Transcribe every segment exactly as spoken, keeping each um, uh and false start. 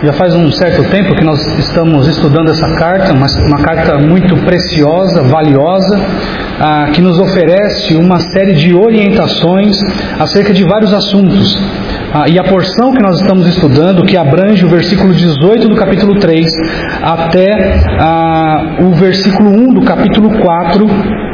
Já faz um certo tempo que nós estamos estudando essa carta, uma, uma carta muito preciosa, valiosa, ah, que nos oferece uma série de orientações acerca de vários assuntos. Ah, e a porção que nós estamos estudando, que abrange o versículo dezoito do capítulo três até ah, o versículo um do capítulo quatro,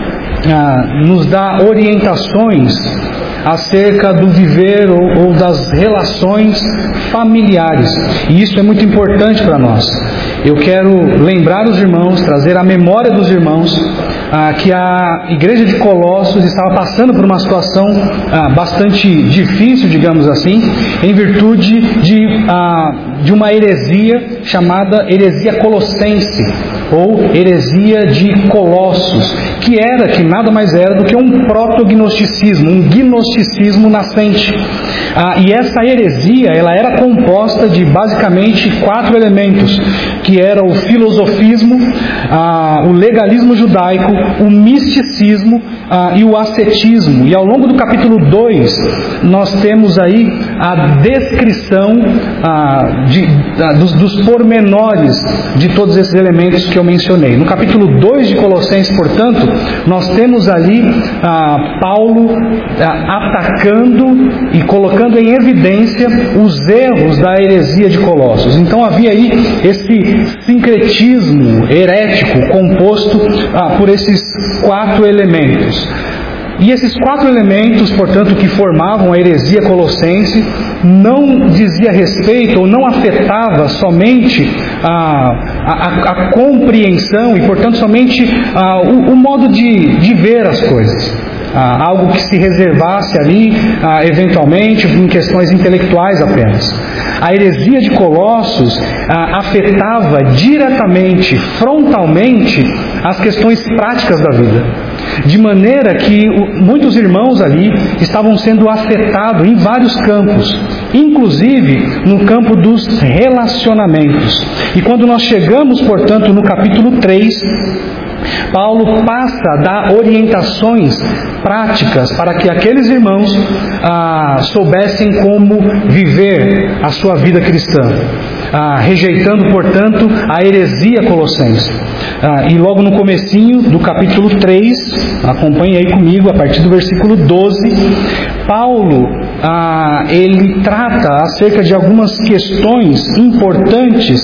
ah, nos dá orientações acerca do viver ou, ou das relações familiares. E isso é muito importante para nós. Eu quero lembrar os irmãos, trazer à memória dos irmãos ah, que a igreja de Colossos estava passando por uma situação ah, bastante difícil, digamos assim, em virtude de, ah, de uma heresia chamada heresia colossense, ou heresia de Colossos, que era, que nada mais era do que um protognosticismo, um gnosticismo nascente. Ah, e essa heresia, ela era composta de basicamente quatro elementos, que era o filosofismo, ah, o legalismo judaico, o misticismo ah, e o ascetismo. E ao longo do capítulo dois, nós temos aí a descrição ah, de, ah, dos, dos pormenores de todos esses elementos que eu mencionei. No capítulo dois de Colossenses, portanto, nós temos ali ah, Paulo ah, atacando e colocando em evidência os erros da heresia de Colossos. Então havia aí esse sincretismo herético composto ah, por esses quatro elementos. E esses quatro elementos, portanto, que formavam a heresia colossense, não dizia respeito ou não afetava somente a, a, a compreensão e, portanto, somente a, o, o modo de, de ver as coisas. Ah, algo que se reservasse ali, ah, eventualmente, em questões intelectuais apenas. A heresia de Colossos ah, afetava diretamente, frontalmente, as questões práticas da vida. De maneira que o, muitos irmãos ali estavam sendo afetados em vários campos, inclusive no campo dos relacionamentos. E quando nós chegamos, portanto, no capítulo três, Paulo passa a dar orientações práticas para que aqueles irmãos ah, soubessem como viver a sua vida cristã, ah, rejeitando, portanto, a heresia colossense. Ah, e logo no comecinho do capítulo três, acompanhe aí comigo, a partir do versículo doze, Paulo ah, ele trata acerca de algumas questões importantes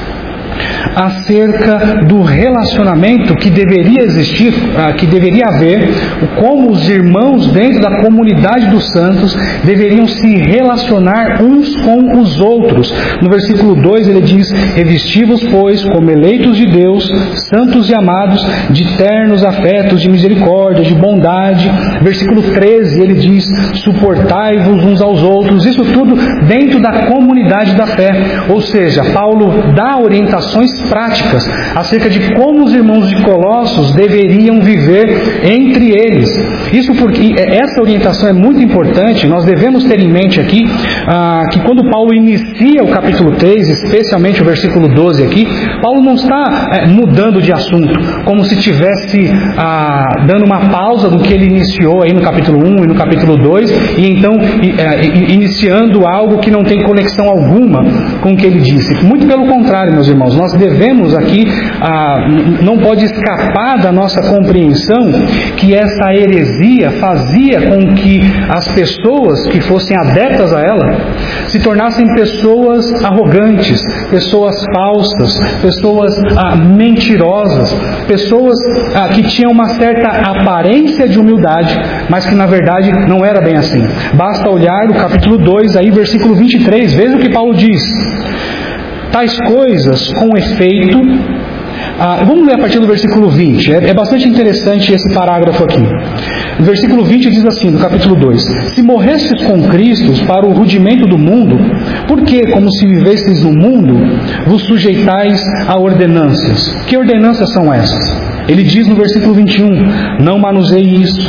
acerca do relacionamento que deveria existir, que deveria haver, como os irmãos dentro da comunidade dos santos deveriam se relacionar uns com os outros. No versículo dois ele diz: revesti-vos, pois, como eleitos de Deus, santos e amados, de ternos afetos, de misericórdia, de bondade. Versículo treze ele diz: suportai-vos uns aos outros. Isso tudo dentro da comunidade da fé. Ou seja, Paulo dá orientações práticas acerca de como os irmãos de Colossos deveriam viver entre eles. Isso porque essa orientação é muito importante. Nós devemos ter em mente aqui ah, que quando Paulo inicia o capítulo três, especialmente o versículo doze aqui, Paulo não está é, mudando de assunto, como se estivesse ah, dando uma pausa do que ele iniciou aí no capítulo um e no capítulo dois, e então é, iniciando algo que não tem conexão alguma com o que ele disse. Muito pelo contrário, meus irmãos, nós devemos aqui, ah, não pode escapar da nossa compreensão que essa heresia fazia com que as pessoas que fossem adeptas a ela se tornassem pessoas arrogantes, pessoas falsas, pessoas ah, mentirosas, pessoas ah, que tinham uma certa aparência de humildade, mas que na verdade não era bem assim. Basta olhar o capítulo dois, aí versículo vinte e três, veja o que Paulo diz: tais coisas, com efeito... Ah, vamos ler a partir do versículo vinte. É, é bastante interessante esse parágrafo aqui. O versículo vinte diz assim, do capítulo dois: se morrestes com Cristo para o rudimento do mundo, por que, como se vivesseis no mundo, vos sujeitais a ordenâncias? Que ordenâncias são essas? Ele diz no versículo vinte e um: não manuseie isso,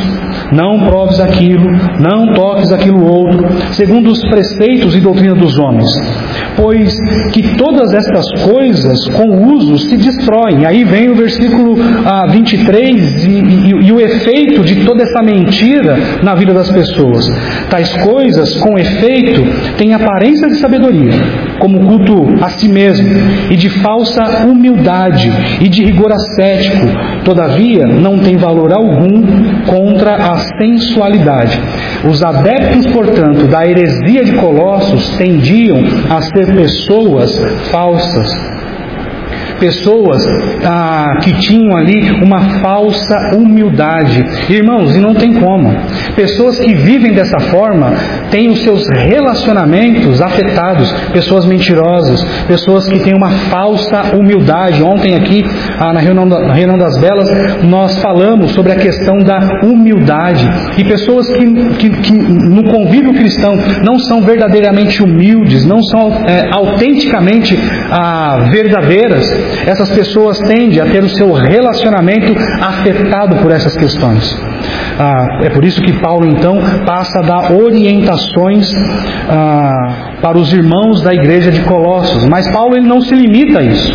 não proves aquilo, não toques aquilo outro, segundo os preceitos e doutrina dos homens. Pois que todas estas coisas com o uso se destroem. Aí vem o versículo ah, vinte e três e, e, e o efeito de toda essa mentira na vida das pessoas. Tais coisas com efeito têm aparência de sabedoria, como culto a si mesmo, e de falsa humildade, e de rigor ascético. Todavia, não tem valor algum contra a sensualidade. Os adeptos, portanto, da heresia de Colossos tendiam a ser pessoas falsas. Pessoas ah, que tinham ali uma falsa humildade. Irmãos, e não tem como. Pessoas que vivem dessa forma têm os seus relacionamentos afetados. Pessoas mentirosas, pessoas que têm uma falsa humildade. Ontem aqui, ah, na, reunião da, na reunião das Belas, nós falamos sobre a questão da humildade. E pessoas que, que, que no convívio cristão não são verdadeiramente humildes, não são é, autenticamente ah, verdadeiras. Essas pessoas tendem a ter o seu relacionamento afetado por essas questões. Ah, é por isso que Paulo então passa a dar orientações ah, para os irmãos da igreja de Colossos. Mas Paulo ele não se limita a isso.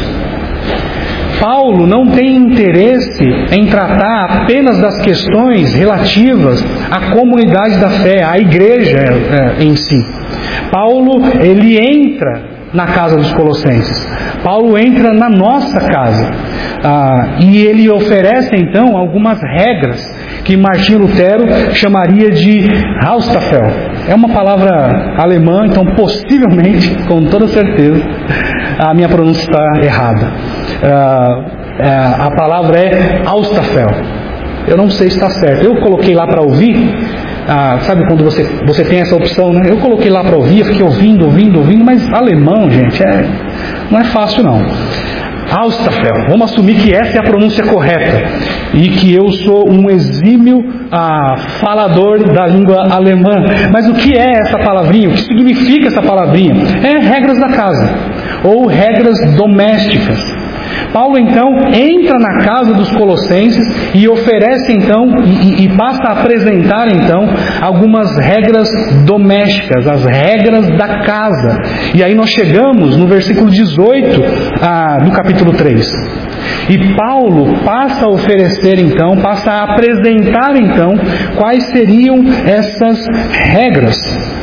Paulo não tem interesse em tratar apenas das questões relativas à comunidade da fé, à igreja é, em si. Paulo ele entra na casa dos Colossenses. Paulo entra na nossa casa ah, e ele oferece então algumas regras que Martinho Lutero chamaria de Haustafel. É uma palavra alemã, então possivelmente, com toda certeza, a minha pronúncia está errada. Ah, ah, a palavra é Haustafel. Eu não sei se está certo. Eu coloquei lá para ouvir. Ah, sabe quando você, você tem essa opção, né? Eu coloquei lá para ouvir, eu fiquei ouvindo, ouvindo, ouvindo, mas alemão, gente, é, não é fácil não. Haustafel, vamos assumir que essa é a pronúncia correta e que eu sou um exímio ah, falador da língua alemã. Mas o que é essa palavrinha? O que significa essa palavrinha? É regras da casa ou regras domésticas. Paulo então entra na casa dos Colossenses e oferece então e, e passa a apresentar então algumas regras domésticas, as regras da casa. E aí nós chegamos no versículo dezoito ah, do capítulo três. E Paulo passa a oferecer então, passa a apresentar então quais seriam essas regras.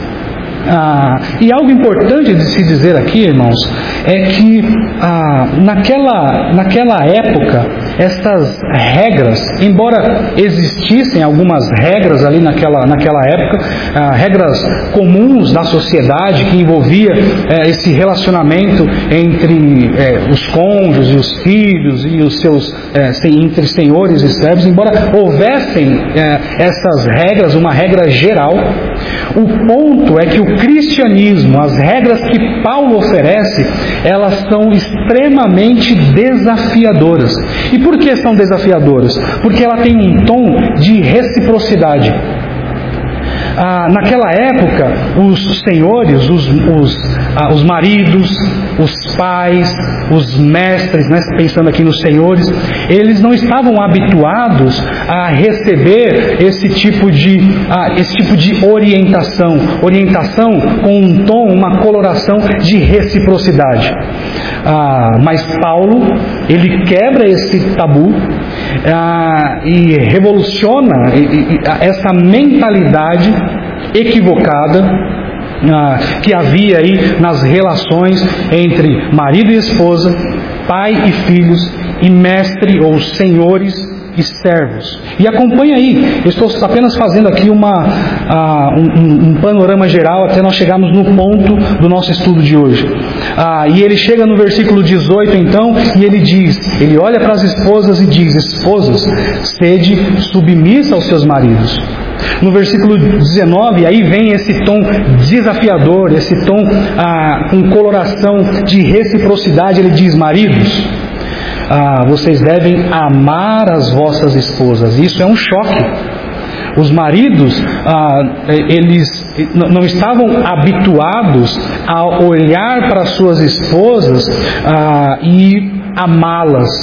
Ah, e algo importante de se dizer aqui, irmãos, é que ah, naquela, naquela época, essas regras, embora existissem algumas regras ali naquela, naquela época, ah, regras comuns da sociedade que envolvia eh, esse relacionamento entre eh, os cônjuges e os filhos e os seus eh, entre senhores e servos, embora houvessem eh, essas regras, uma regra geral, o ponto é que o cristianismo, as regras que Paulo oferece, elas são extremamente desafiadoras. E por que são desafiadoras? Porque ela tem um tom de reciprocidade. Ah, naquela época, os senhores, os, os, ah, os maridos, os pais, os mestres, né, pensando aqui nos senhores, eles não estavam habituados a receber esse tipo de, ah, esse tipo de orientação, orientação com um tom, uma coloração de reciprocidade. Ah, mas Paulo, ele quebra esse tabu ah, e revoluciona e, e, essa mentalidade equivocada ah, que havia aí nas relações entre marido e esposa, pai e filhos, e mestre ou senhores e servos. E acompanha aí, eu estou apenas fazendo aqui uma, uh, um, um panorama geral até nós chegarmos no ponto do nosso estudo de hoje. Uh, e ele chega no versículo dezoito então, e ele diz, ele olha para as esposas e diz: esposas, sede submissa aos seus maridos. No versículo dezenove, aí vem esse tom desafiador, esse tom ah, com coloração de reciprocidade. Ele diz: maridos, ah, vocês devem amar as vossas esposas. Isso é um choque. Os maridos, ah, eles não estavam habituados a olhar para suas esposas ah, e amá-las.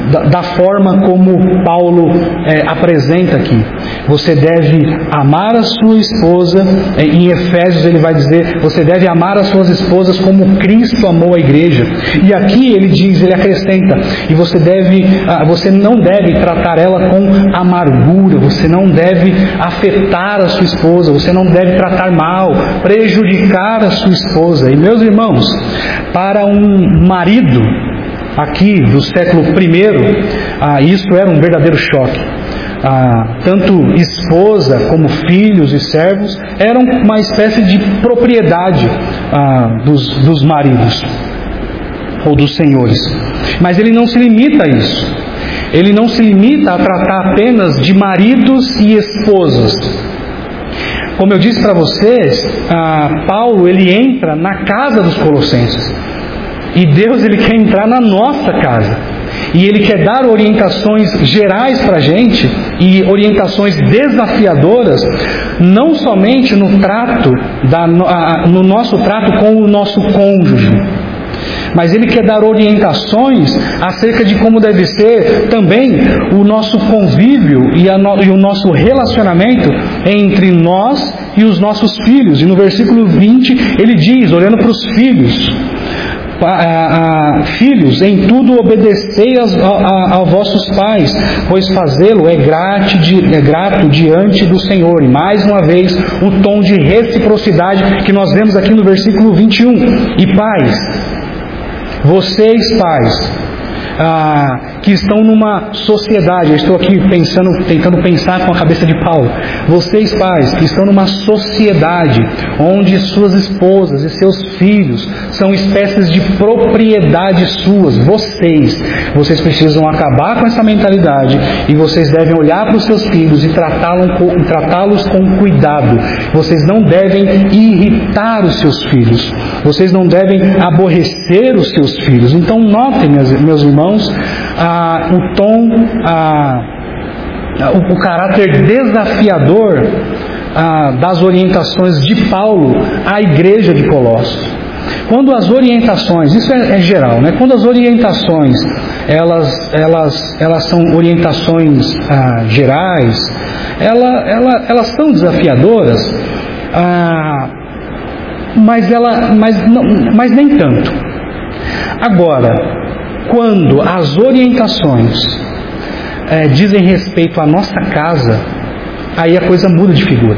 da, da forma como Paulo é, apresenta aqui. Você deve amar a sua esposa, em Efésios ele vai dizer, você deve amar as suas esposas como Cristo amou a igreja. E aqui ele diz, ele acrescenta, e você deve, você não deve tratar ela com amargura, você não deve afetar a sua esposa, você não deve tratar mal, prejudicar a sua esposa. E meus irmãos, para um marido aqui do século primeiro, ah, isso era um verdadeiro choque. Ah, tanto esposa como filhos e servos eram uma espécie de propriedade ah, dos, dos maridos ou dos senhores. Mas ele não se limita a isso. Ele não se limita a tratar apenas de maridos e esposas. Como eu disse para vocês, ah, Paulo ele entra na casa dos colossenses. E Deus ele quer entrar na nossa casa. E Ele quer dar orientações gerais para a gente, e orientações desafiadoras, não somente no trato, da, no nosso trato com o nosso cônjuge, mas Ele quer dar orientações acerca de como deve ser também o nosso convívio e, a no, e o nosso relacionamento entre nós e os nossos filhos. E no versículo vinte ele diz, olhando para os filhos, Ah, ah, filhos, em tudo obedecei aos, a, a, a vossos pais, pois fazê-lo é, é grato diante do Senhor. E mais uma vez o tom de reciprocidade que nós vemos aqui no versículo vinte e um. E pais, vocês pais, ah, que estão numa sociedade, eu estou aqui pensando, tentando pensar com a cabeça de Paulo, vocês pais que estão numa sociedade onde suas esposas e seus filhos são espécies de propriedade suas, vocês, vocês precisam acabar com essa mentalidade e vocês devem olhar para os seus filhos e tratá-los com, tratá-los com cuidado. Vocês não devem irritar os seus filhos, vocês não devem aborrecer os seus filhos. Então notem, meus, meus irmãos, ah, o tom, ah, o, o caráter desafiador ah, das orientações de Paulo à igreja de Colossos. Quando as orientações, isso é, é geral, né? Quando as orientações elas, elas, elas são orientações ah, gerais, ela, ela, elas são desafiadoras, ah, mas, ela, mas, não, mas nem tanto. Agora, quando as orientações é, dizem respeito à nossa casa, aí a coisa muda de figura.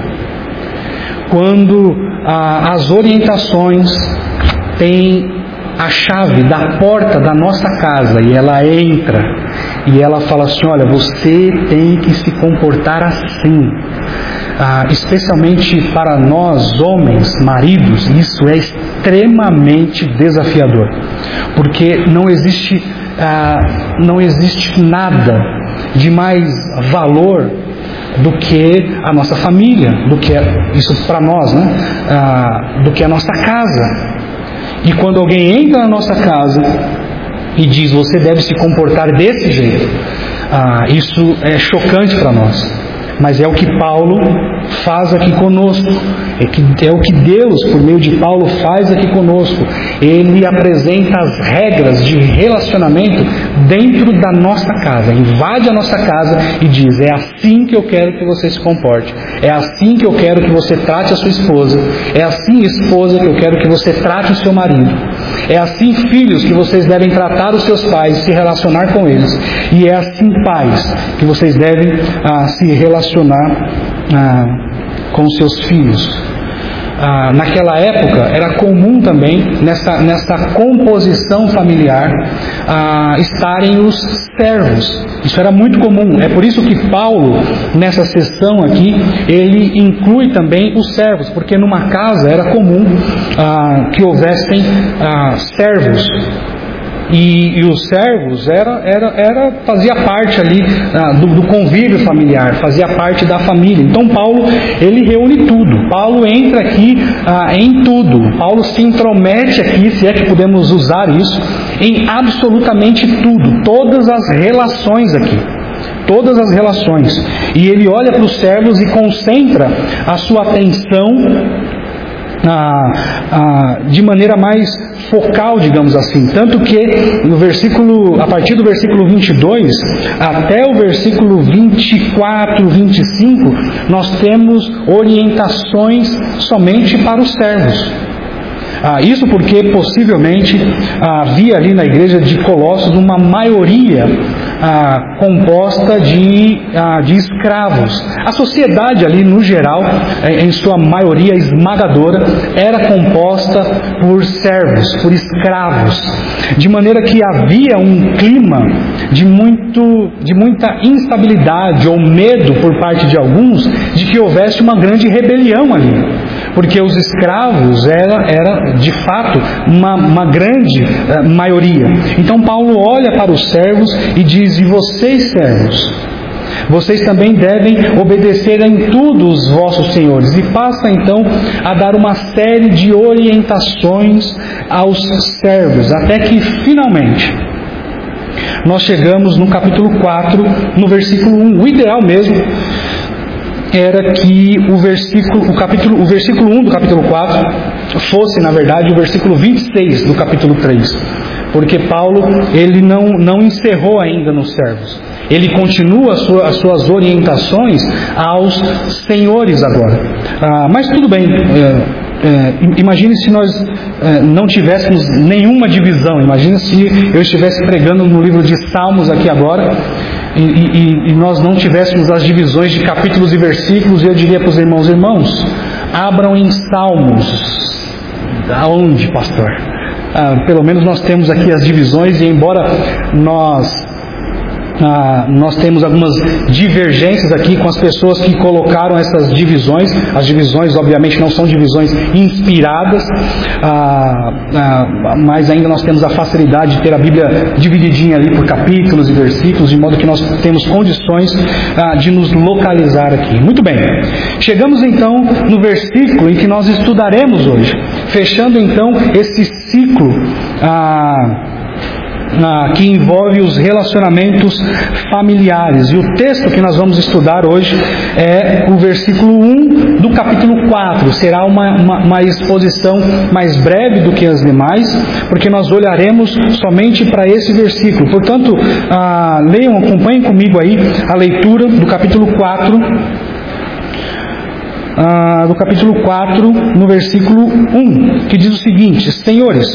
Quando ah, as orientações têm a chave da porta da nossa casa e ela entra e ela fala assim, olha, você tem que se comportar assim. Ah, especialmente para nós homens, maridos, isso é extremamente desafiador, porque não existe, ah, não existe nada de mais valor do que a nossa família, do que isso para nós, né? Ah, do que a nossa casa. E quando alguém entra na nossa casa e diz, você deve se comportar desse jeito, ah, isso é chocante para nós. Mas é o que Paulo faz aqui conosco, é, que, é o que Deus, por meio de Paulo, faz aqui conosco. Ele apresenta as regras de relacionamento dentro da nossa casa, invade a nossa casa e diz, é assim que eu quero que você se comporte, é assim que eu quero que você trate a sua esposa, é assim, esposa, que eu quero que você trate o seu marido, é assim, filhos, que vocês devem tratar os seus pais, se relacionar com eles, e é assim, pais, que vocês devem ah, se relacionar ah, com seus filhos. Ah, naquela época era comum também, nessa, nessa composição familiar, ah, estarem os servos. Isso era muito comum. É por isso que Paulo, nessa sessão aqui, ele inclui também os servos, porque numa casa era comum ah, que houvessem ah, servos. E, e os servos era, era, era, fazia parte ali ah, do, do convívio familiar, fazia parte da família. Então Paulo, ele reúne tudo. Paulo entra aqui ah, em tudo. Paulo se intromete aqui, se é que podemos usar isso, em absolutamente tudo. Todas as relações aqui. Todas as relações. E ele olha para os servos e concentra a sua atenção Ah, ah, de maneira mais focal, digamos assim, tanto que no versículo, a partir do versículo vinte e dois até o versículo vinte e quatro, vinte e cinco, nós temos orientações somente para os servos. Ah, isso porque possivelmente ah, havia ali na igreja de Colossos uma maioria ah, composta de, ah, de escravos. A sociedade ali no geral, em sua maioria esmagadora, era composta por servos, por escravos, de maneira que havia um clima de, muito, de muita instabilidade ou medo por parte de alguns de que houvesse uma grande rebelião ali. Porque os escravos era, era de fato uma, uma grande uh, maioria. Então Paulo olha para os servos e diz: e vocês, servos, vocês também devem obedecer em tudo os vossos senhores. E passa então a dar uma série de orientações aos servos, até que finalmente nós chegamos no capítulo quatro, no versículo um. O ideal mesmo era que o versículo, o capítulo, o versículo um do capítulo quatro fosse, na verdade, o versículo vinte e seis do capítulo três. Porque Paulo, ele não, não encerrou ainda nos servos. Ele continua as suas, as suas orientações aos senhores agora. Ah, mas tudo bem. É, É, imagine se nós é, não tivéssemos nenhuma divisão. Imagine se eu estivesse pregando no livro de Salmos aqui agora e, e, e nós não tivéssemos as divisões de capítulos e versículos, e eu diria para os irmãos: irmãos, abram em Salmos. Aonde, pastor? Ah, pelo menos nós temos aqui as divisões, e embora nós Ah, nós temos algumas divergências aqui com as pessoas que colocaram essas divisões. As divisões obviamente não são divisões inspiradas, ah, ah, mas ainda nós temos a facilidade de ter a Bíblia divididinha ali por capítulos e versículos, de modo que nós temos condições ah, de nos localizar aqui. Muito bem, chegamos então no versículo em que nós estudaremos hoje, fechando então esse ciclo ah, Ah, que envolve os relacionamentos familiares. E o texto que nós vamos estudar hoje é o versículo um do capítulo quatro. Será uma, uma, uma exposição mais breve do que as demais, porque nós olharemos somente para esse versículo. Portanto, ah, leiam, acompanhem comigo aí a leitura do capítulo quatro, ah, do capítulo quatro, no versículo um, que diz o seguinte: senhores,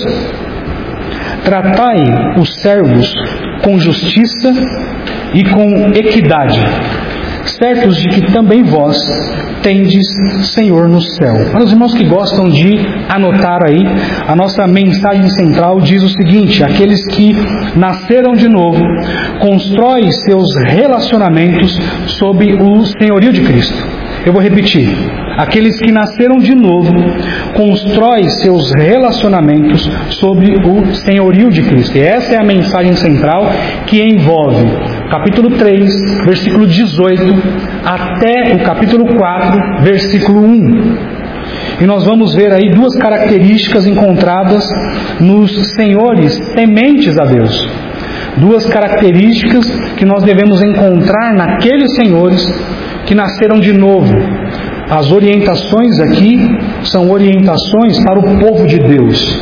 tratai os servos com justiça e com equidade, certos de que também vós tendes Senhor no céu. Para os irmãos que gostam de anotar aí, a nossa mensagem central diz o seguinte: aqueles que nasceram de novo constroem seus relacionamentos sob o senhorio de Cristo. Eu vou repetir: aqueles que nasceram de novo constroem seus relacionamentos sobre o senhorio de Cristo. E essa é a mensagem central, que envolve capítulo três, versículo dezoito, até o capítulo quatro, versículo um. E nós vamos ver aí duas características encontradas nos senhores tementes a Deus. Duas características que nós devemos encontrar naqueles senhores que nasceram de novo. As orientações aqui são orientações para o povo de Deus.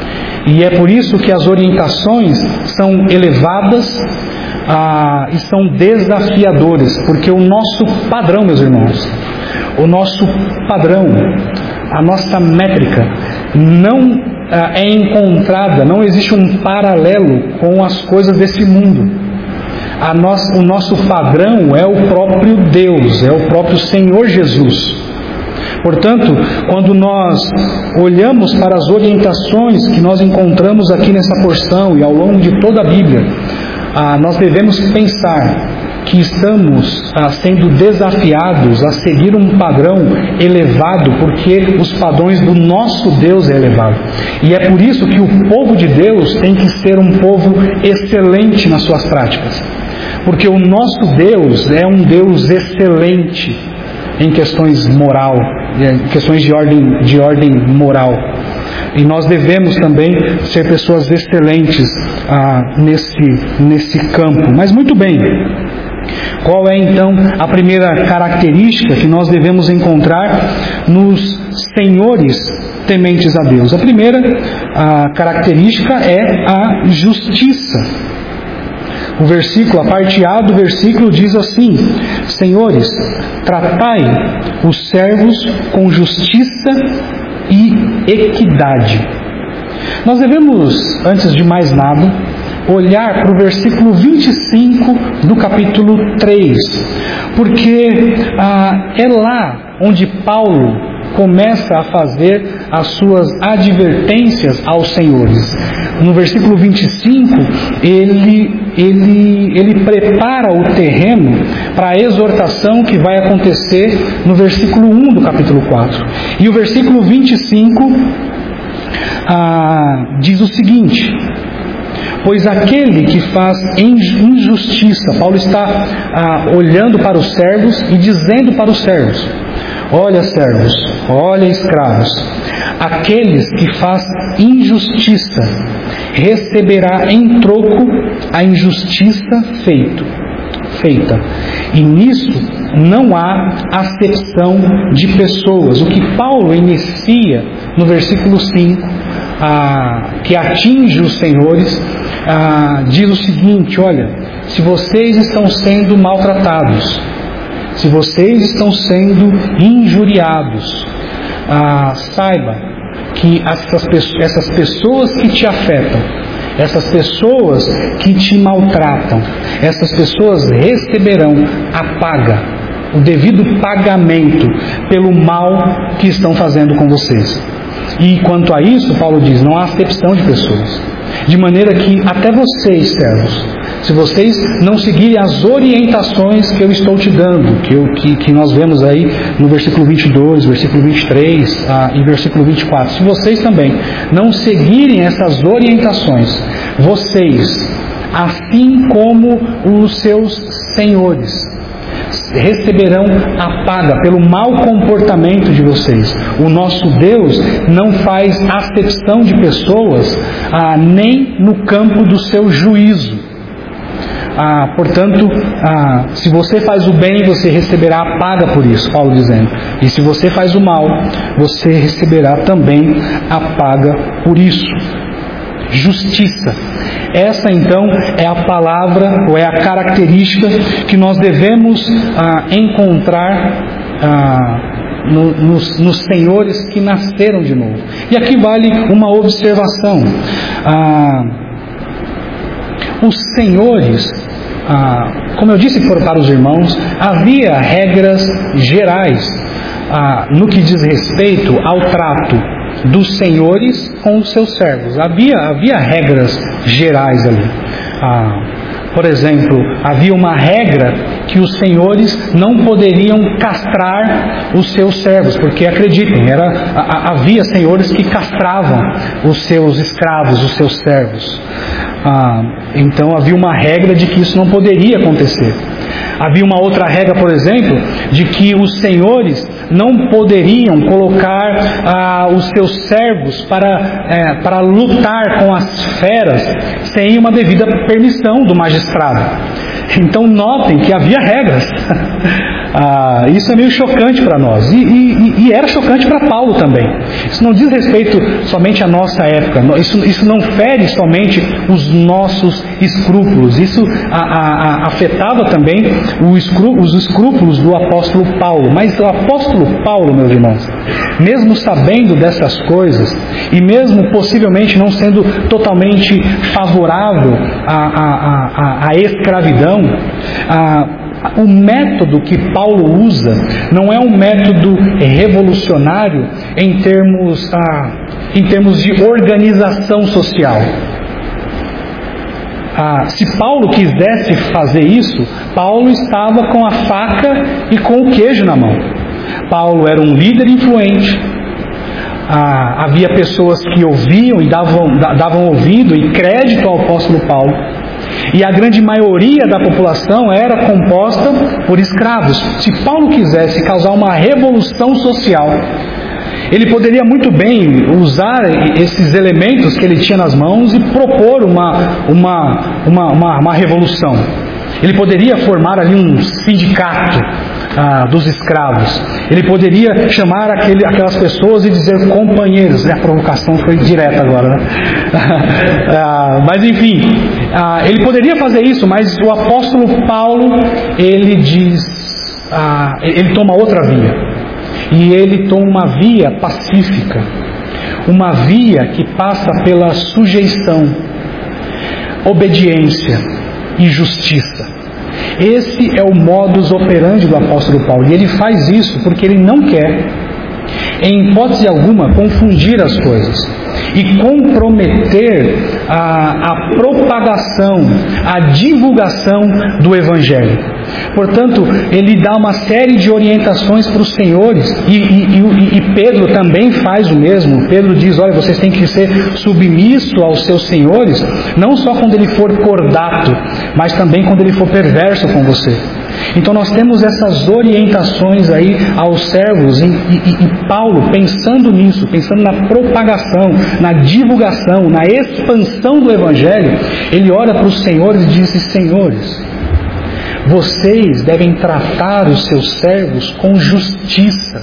E é por isso que as orientações são elevadas ah, e são desafiadoras, porque o nosso padrão, meus irmãos, o nosso padrão, a nossa métrica não ah, é encontrada, não existe um paralelo com as coisas desse mundo. A nossa, o nosso padrão é o próprio Deus, é o próprio Senhor Jesus. Portanto, quando nós olhamos para as orientações que nós encontramos aqui nessa porção e ao longo de toda a Bíblia, ah, nós devemos pensar que estamos ah, sendo desafiados a seguir um padrão elevado, porque os padrões do nosso Deus é elevado. E é por isso que o povo de Deus tem que ser um povo excelente nas suas práticas. Porque o nosso Deus é um Deus excelente em questões moral, em questões de ordem, de ordem moral. E nós devemos também ser pessoas excelentes ah, nesse, nesse campo. Mas muito bem, Qual é então a primeira característica que nós devemos encontrar nos senhores tementes a Deus? A primeira a característica é a justiça. O versículo, a parte A do versículo diz assim: Senhores, tratai os servos com justiça e equidade. Nós devemos, antes de mais nada, olhar para o versículo vinte e cinco do capítulo três, porque ah, é lá onde Paulo começa a fazer as suas advertências aos senhores. No versículo vinte e cinco, ele, ele, ele prepara o terreno para a exortação que vai acontecer no versículo um do capítulo quatro. E o versículo vinte e cinco ah, diz o seguinte: pois aquele que faz injustiça, Paulo está ah, olhando para os servos e dizendo para os servos: olha, servos, olha, escravos, aqueles que faz injustiça receberá em troco a injustiça feito, feita. E nisso não há acepção de pessoas. O que Paulo inicia no versículo cinco, ah, que atinge os senhores, ah, diz o seguinte: olha, se vocês estão sendo maltratados, se vocês estão sendo injuriados, ah, saiba que essas, essas pessoas que te afetam, essas pessoas que te maltratam, essas pessoas receberão a paga, o devido pagamento pelo mal que estão fazendo com vocês. E quanto a isso, Paulo diz, não há acepção de pessoas. De maneira que até vocês, servos, se vocês não seguirem as orientações que eu estou te dando, que, eu, que, que nós vemos aí no versículo vinte e dois, versículo vinte e três ah, e versículo vinte e quatro, se vocês também não seguirem essas orientações, vocês, assim como os seus senhores, receberão a paga pelo mau comportamento de vocês. O nosso Deus não faz acepção de pessoas ah, nem no campo do seu juízo. Ah, portanto, ah, se você faz o bem, você receberá a paga por isso, Paulo dizendo. E se você faz o mal, você receberá também a paga por isso. Justiça. Essa então é a palavra, ou é a característica que nós devemos ah, encontrar ah, no, nos, nos senhores que nasceram de novo. E aqui vale uma observação. Ah, os senhores, ah, como eu disse para os irmãos, havia regras gerais ah, no que diz respeito ao trato dos senhores com os seus servos. Havia, havia regras gerais ali. Ah, por exemplo, havia uma regra que os senhores não poderiam castrar os seus servos, porque acreditem, era, a, havia senhores que castravam os seus escravos, os seus servos. Ah, então havia uma regra de que isso não poderia acontecer. Havia uma outra regra, por exemplo, de que os senhores não poderiam colocar ah, os seus servos para, é, para lutar com as feras sem uma devida permissão do magistrado. Então notem que havia regras. Ah, isso é meio chocante para nós. E, e, e era chocante para Paulo também. Isso não diz respeito somente à nossa época. Isso, isso não fere somente os nossos escrúpulos. Isso a, a, a, afetava também o escrú, os escrúpulos do apóstolo Paulo. Mas o apóstolo Paulo, meus irmãos, mesmo sabendo dessas coisas, e mesmo possivelmente não sendo totalmente favorável à, à, à, à escravidão, a o método que Paulo usa não é um método revolucionário em termos, ah, em termos de organização social. Ah, se Paulo quisesse fazer isso, Paulo estava com a faca e com o queijo na mão. Paulo era um líder influente. Ah, havia pessoas que ouviam e davam, davam ouvido e crédito ao apóstolo Paulo. E a grande maioria da população era composta por escravos. Se Paulo quisesse causar uma revolução social, ele poderia muito bem usar esses elementos que ele tinha nas mãos e propor uma, uma, uma, uma, uma revolução. Ele poderia formar ali um sindicato ah, dos escravos. Ele poderia chamar aquele, aquelas pessoas e dizer companheiros. A provocação foi direta agora, né? ah, mas enfim, ah, ele poderia fazer isso, mas o apóstolo Paulo, ele diz, ah, ele toma outra via. E ele toma uma via pacífica. Uma via que passa pela sujeição, obediência e justiça. Esse é o modus operandi do apóstolo Paulo. E ele faz isso porque ele não quer, em hipótese alguma, confundir as coisas e comprometer a, a propagação, a divulgação do Evangelho. Portanto, ele dá uma série de orientações para os senhores, e, e, e Pedro também faz o mesmo. Pedro diz, olha, vocês têm que ser submissos aos seus senhores, não só quando ele for cordato, mas também quando ele for perverso com você. Então nós temos essas orientações aí aos servos, e, e, e Paulo, pensando nisso, pensando na propagação, na divulgação, na expansão do Evangelho, ele olha para os senhores e diz, senhores, vocês devem tratar os seus servos com justiça.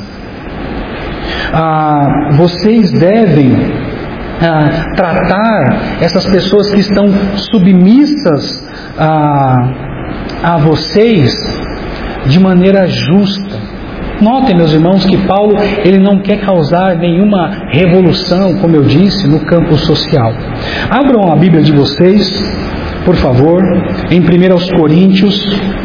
Ah, vocês devem ah, tratar essas pessoas que estão submissas a, a vocês de maneira justa. Notem, meus irmãos, que Paulo ele não quer causar nenhuma revolução, como eu disse, no campo social. Abram a Bíblia de vocês, por favor, em primeira Coríntios,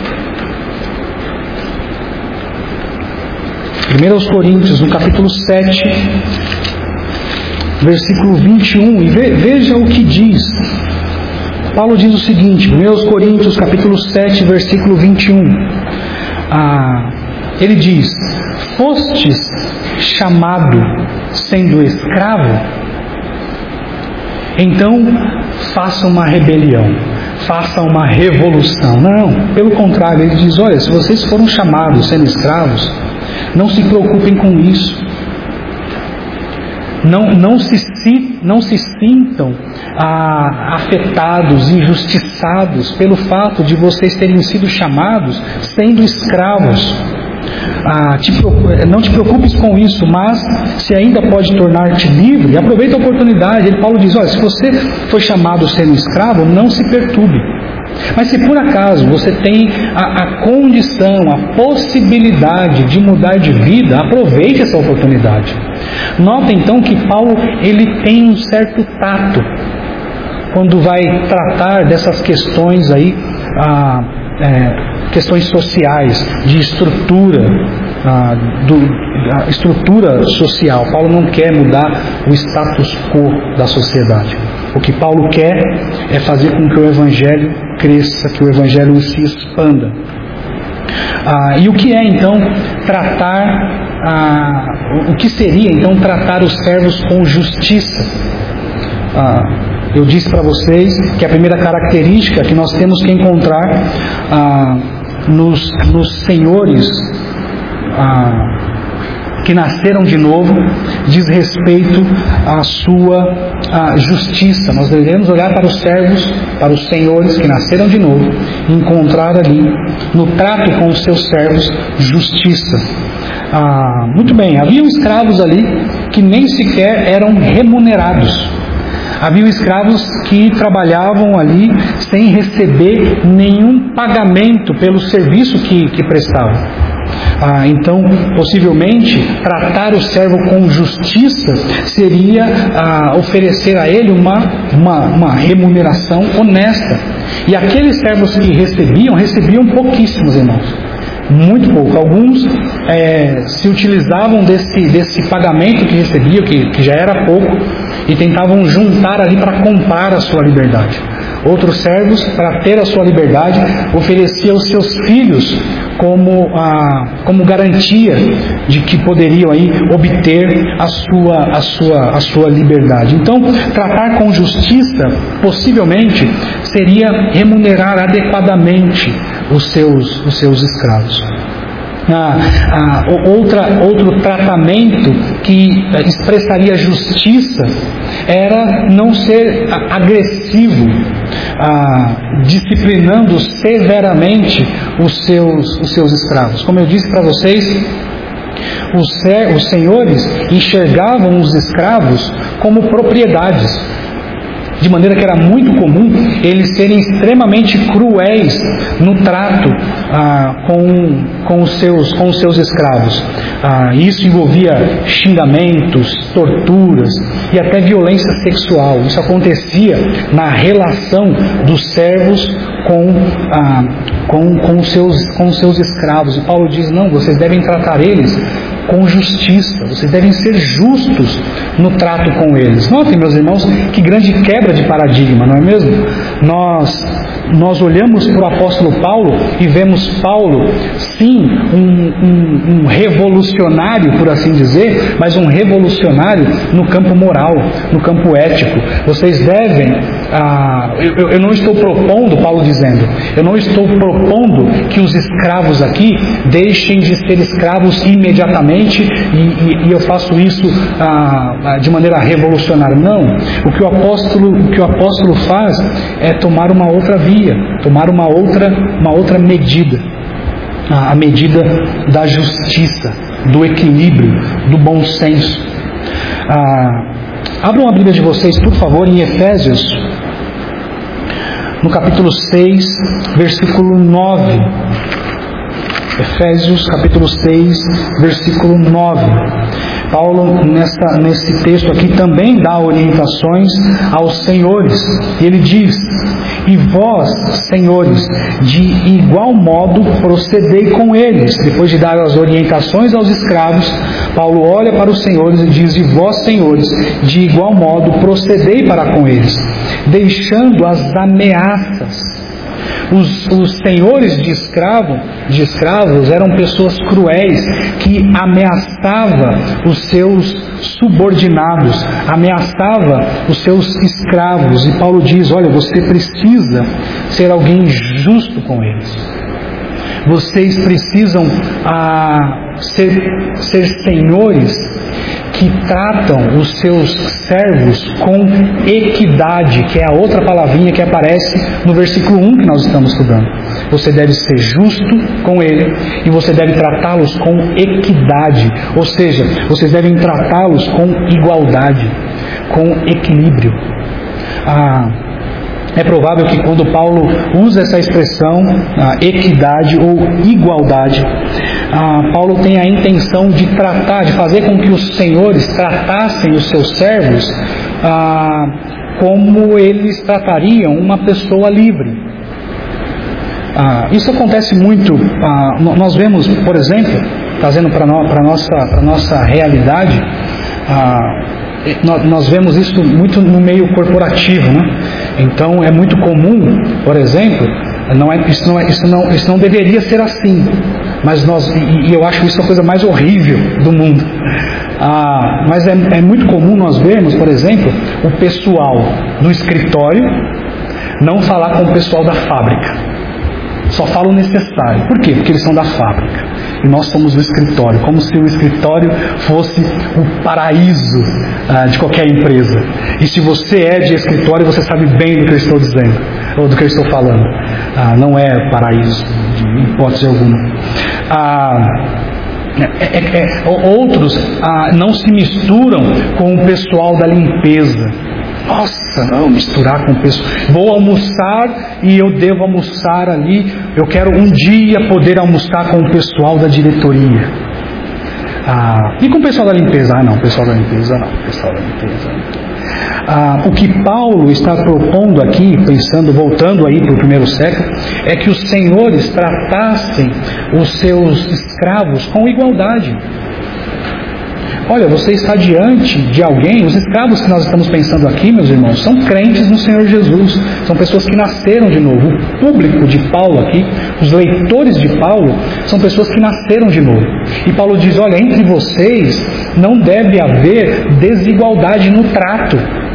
primeira Coríntios, no capítulo sete, versículo vinte e um, e veja o que diz. Paulo diz o seguinte, primeira Coríntios, capítulo sete, versículo vinte e um, ah, ele diz, fostes chamado sendo escravo? Então faça uma rebelião, faça uma revolução. Não, pelo contrário, ele diz, olha, se vocês foram chamados sendo escravos, não se preocupem com isso. Não, não, se, não se sintam ah, afetados, injustiçados pelo fato de vocês terem sido chamados sendo escravos. Ah, te, não te preocupes com isso, mas se ainda pode tornar-te livre, aproveita a oportunidade. Ele, Paulo diz, olha, se você foi chamado sendo escravo, não se perturbe. Mas se por acaso você tem a, a condição, a possibilidade de mudar de vida, aproveite essa oportunidade. Nota então que Paulo ele tem um certo tato quando vai tratar dessas questões aí, ah, é, questões sociais, de estrutura, ah, do, a estrutura social. Paulo não quer mudar o status quo da sociedade. O que Paulo quer é fazer com que o Evangelho cresça, que o Evangelho em si expanda. Ah, e o que é então tratar, ah, o que seria então tratar os servos com justiça? Ah, eu disse para vocês que a primeira característica que nós temos que encontrar ah, nos, nos senhores ah, que nasceram de novo diz respeito à sua à justiça. Nós devemos olhar para os servos, para os senhores que nasceram de novo e encontrar ali no trato com os seus servos justiça. Ah, muito bem, havia escravos ali que nem sequer eram remunerados. Havia escravos que trabalhavam ali sem receber nenhum pagamento pelo serviço que, que prestavam. Ah, então, possivelmente, tratar o servo com justiça seria ah, oferecer a ele uma, uma, uma remuneração honesta. E aqueles servos que recebiam, recebiam pouquíssimos, irmãos. Muito pouco. Alguns é, se utilizavam desse, desse pagamento que recebiam, que, que já era pouco, e tentavam juntar ali para comprar a sua liberdade. Outros servos, para ter a sua liberdade, ofereciam os seus filhos como, a, como garantia de que poderiam aí obter a sua, a, sua, a sua liberdade. Então, tratar com justiça, possivelmente, seria remunerar adequadamente os seus, os seus escravos. Ah, ah, outra, outro tratamento que expressaria justiça era não ser agressivo ah, disciplinando severamente os seus, os seus escravos. Como eu disse para vocês, os, ser, os senhores enxergavam os escravos como propriedades, de maneira que era muito comum eles serem extremamente cruéis no trato ah, com, com, os seus, com os seus escravos. Ah, isso envolvia xingamentos, torturas e até violência sexual. Isso acontecia na relação dos servos com, ah, com, com, os seus, com os seus escravos. E Paulo diz, não, vocês devem tratar eles com justiça, vocês devem ser justos no trato com eles. Notem, meus irmãos, que grande quebra de paradigma, não é mesmo? Nós, nós olhamos para o apóstolo Paulo e vemos Paulo, sim, um, um, um revolucionário, por assim dizer, mas um revolucionário no campo moral, no campo ético. Vocês devem, ah, eu, eu não estou propondo, Paulo dizendo, eu não estou propondo que os escravos aqui deixem de ser escravos imediatamente, E, e, e eu faço isso ah, de maneira revolucionária. Não, o que o apóstolo, o que o apóstolo faz é tomar uma outra via, tomar uma outra, uma outra medida, a medida da justiça, do equilíbrio, do bom senso. Ah, abram a Bíblia de vocês, por favor, em Efésios, no capítulo seis, versículo nove. Efésios capítulo seis, versículo nove. Paulo, nessa, nesse texto aqui, também dá orientações aos senhores. Ele diz, e vós, senhores, de igual modo procedei com eles. Depois de dar as orientações aos escravos, Paulo olha para os senhores e diz, e vós, senhores, de igual modo procedei para com eles, deixando as ameaças. Os, os senhores de, escravo, de escravos eram pessoas cruéis que ameaçavam os seus subordinados, ameaçavam os seus escravos. E Paulo diz, olha, você precisa ser alguém justo com eles. Vocês precisam ah, ser, ser senhores que tratam os seus servos com equidade, que é a outra palavrinha que aparece no versículo um que nós estamos estudando. Você deve ser justo com ele e você deve tratá-los com equidade, ou seja, vocês devem tratá-los com igualdade, com equilíbrio. Ah, É provável que quando Paulo usa essa expressão, ah, equidade ou igualdade, ah, Paulo tem a intenção de tratar, de fazer com que os senhores tratassem os seus servos ah, como eles tratariam uma pessoa livre. Ah, isso acontece muito, ah, nós vemos, por exemplo, trazendo para a nossa, para nossa realidade, ah, nós vemos isso muito no meio corporativo, né? Então é muito comum, por exemplo, não é, isso, não é, isso, não, isso não deveria ser assim, mas nós, e, e eu acho isso a coisa mais horrível do mundo. Ah, mas é, é muito comum nós vermos, por exemplo, o pessoal do escritório não falar com o pessoal da fábrica. Só fala o necessário. Por quê? Porque eles são da fábrica e nós somos do escritório, como se o escritório fosse o paraíso ah, de qualquer empresa. E se você é de escritório, você sabe bem do que eu estou dizendo, ou do que eu estou falando. Ah, não é paraíso, de hipótese alguma. Ah, é, é, é, outros ah, não se misturam com o pessoal da limpeza. Nossa, não misturar com o pessoal. Vou almoçar e eu devo almoçar ali. Eu quero um dia poder almoçar com o pessoal da diretoria. Ah, e com o pessoal da limpeza? Ah, não, o pessoal da limpeza não. O pessoal da limpeza não. Ah, o que Paulo está propondo aqui, pensando, voltando aí para o primeiro século, é que os senhores tratassem os seus escravos com igualdade. Olha, você está diante de alguém, os escravos que nós estamos pensando aqui, meus irmãos, são crentes no Senhor Jesus, são pessoas que nasceram de novo. O público de Paulo aqui, os leitores de Paulo, são pessoas que nasceram de novo. E Paulo diz, olha, entre vocês não deve haver desigualdade no trato.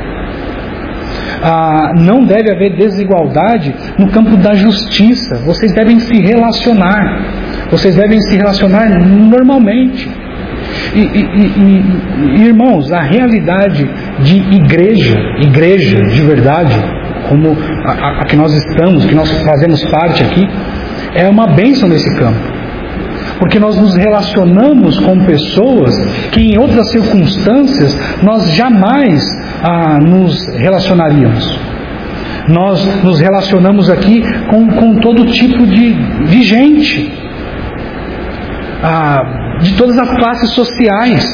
Ah, não deve haver desigualdade no campo da justiça. Vocês devem se relacionar. Vocês devem se relacionar normalmente. E, e, e, e, irmãos, a realidade de igreja, igreja de verdade, como a, a, a que nós estamos, que nós fazemos parte aqui, é uma bênção nesse campo. Porque nós nos relacionamos com pessoas que em outras circunstâncias nós jamais ah, nos relacionaríamos. Nós nos relacionamos aqui com, com todo tipo de, de gente, ah, de todas as classes sociais.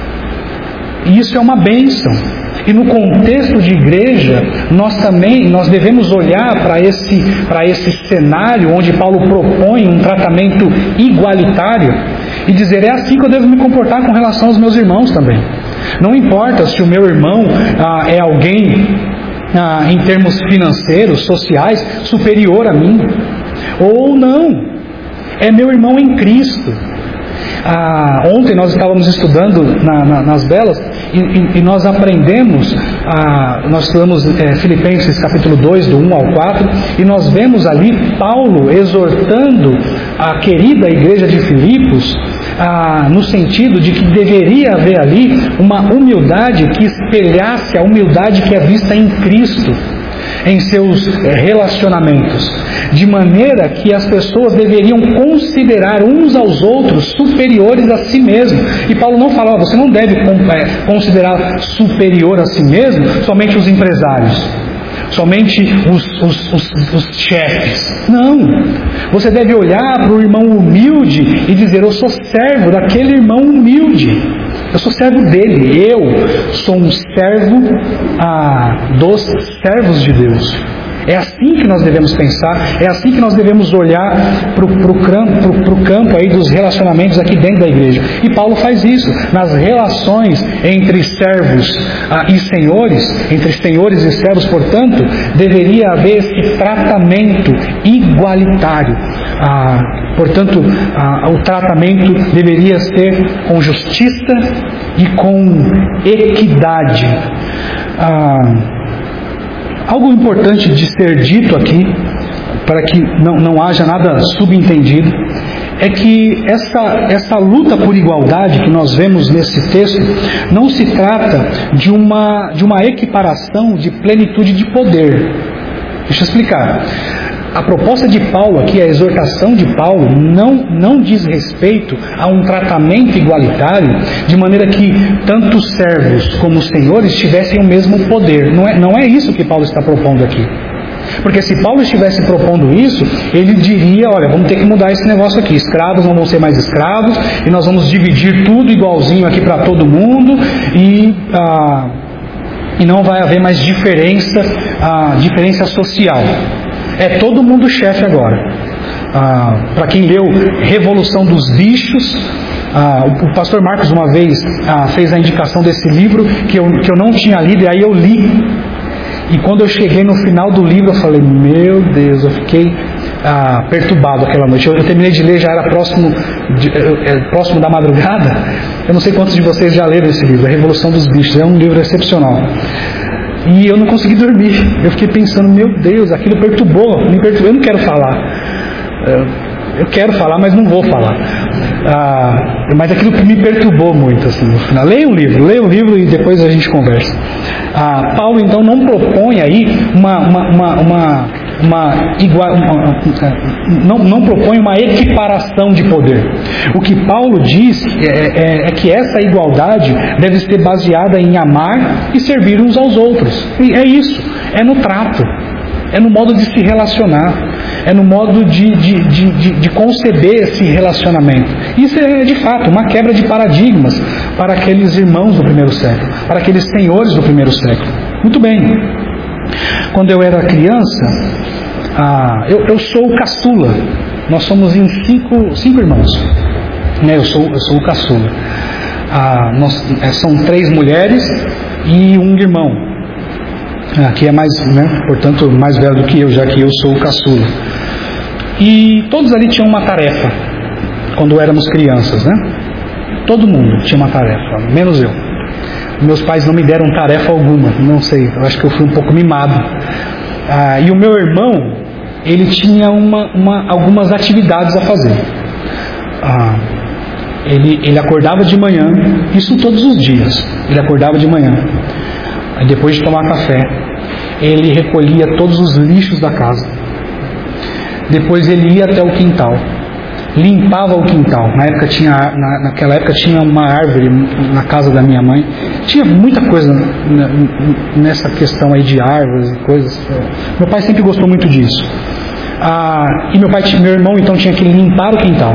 E isso é uma bênção. E no contexto de igreja, nós também nós devemos olhar para esse, para esse cenário onde Paulo propõe um tratamento igualitário e dizer, é assim que eu devo me comportar com relação aos meus irmãos também. Não importa se o meu irmão ah, é alguém, ah, em termos financeiros, sociais, superior a mim, ou não, é meu irmão em Cristo. Ah, ontem nós estávamos estudando na, na, nas velas e, e, e nós aprendemos, ah, nós estudamos é, Filipenses capítulo dois, do um ao quatro, e nós vemos ali Paulo exortando a querida igreja de Filipos, ah, no sentido de que deveria haver ali uma humildade que espelhasse a humildade que é vista em Cristo em seus relacionamentos, de maneira que as pessoas deveriam considerar uns aos outros superiores a si mesmos. E Paulo não fala, você não deve considerar superior a si mesmo somente os empresários, somente os, os, os, os chefes. Não, você deve olhar para o irmão humilde e dizer, eu sou servo daquele irmão humilde, eu sou servo dele, eu sou um servo ah, dos servos de Deus. É assim que nós devemos pensar, é assim que nós devemos olhar para o campo aí dos relacionamentos aqui dentro da igreja. E Paulo faz isso, nas relações entre servos ah, e senhores, entre senhores e servos, portanto, deveria haver esse tratamento igualitário. Ah, portanto, ah, o tratamento deveria ser com justiça e com equidade. Ah, Algo importante de ser dito aqui, para que não, não haja nada subentendido, é que essa, essa luta por igualdade que nós vemos nesse texto não se trata de uma, de uma equiparação de plenitude de poder. Deixa eu explicar. A proposta de Paulo aqui, a exortação de Paulo, não, não diz respeito a um tratamento igualitário, de maneira que tanto os servos como os senhores tivessem o mesmo poder. Não é, não é isso que Paulo está propondo aqui. Porque se Paulo estivesse propondo isso, ele diria, olha, vamos ter que mudar esse negócio aqui, escravos não vão ser mais escravos, e nós vamos dividir tudo igualzinho aqui para todo mundo, e, ah, e não vai haver mais diferença, ah, diferença social. É todo mundo chefe agora. Ah, para quem leu Revolução dos Bichos, ah, o, o pastor Marcos uma vez ah, fez a indicação desse livro que eu, que eu não tinha lido, e aí eu li. E quando eu cheguei no final do livro, eu falei, meu Deus, eu fiquei ah, perturbado aquela noite. Eu, eu terminei de ler, já era próximo, de, é, próximo da madrugada. Eu não sei quantos de vocês já leram esse livro, A Revolução dos Bichos. É um livro excepcional. E eu não consegui dormir. Eu fiquei pensando, meu Deus, aquilo perturbou, me perturbou. Eu não quero falar. Eu quero falar, mas não vou falar. Ah, mas aquilo me perturbou muito, assim, no final. Leia o livro, leia o livro e depois a gente conversa. Ah, Paulo, então, não propõe aí uma... uma, uma, uma Uma igual, uma, não, não propõe uma equiparação de poder. O que Paulo diz é, é, é que essa igualdade deve ser baseada em amar e servir uns aos outros. E é isso, é no trato, é no modo de se relacionar, é no modo de, de, de, de, de conceber esse relacionamento. Isso é de fato uma quebra de paradigmas para aqueles irmãos do primeiro século, para aqueles senhores do primeiro século. Muito bem. Quando eu era criança, ah, eu, eu sou o caçula. Nós somos em cinco, cinco irmãos. Né? Eu, sou, eu sou o caçula. Ah, nós, é, são três mulheres e um irmão, ah, que é mais, né, portanto, mais velho do que eu, já que eu sou o caçula. E todos ali tinham uma tarefa, quando éramos crianças, né? Todo mundo tinha uma tarefa, menos eu. Meus pais não me deram tarefa alguma, não sei, eu acho que eu fui um pouco mimado. Ah, e o meu irmão, ele tinha uma, uma, algumas atividades a fazer. Ah, ele, ele acordava de manhã, isso todos os dias, ele acordava de manhã, aí depois de tomar café, ele recolhia todos os lixos da casa. Depois ele ia até o quintal, limpava o quintal. Na época tinha, na, naquela época tinha uma árvore na casa da minha mãe. Tinha muita coisa nessa questão aí de árvores e coisas. Meu pai sempre gostou muito disso. Ah, e meu pai, meu irmão então tinha que limpar o quintal.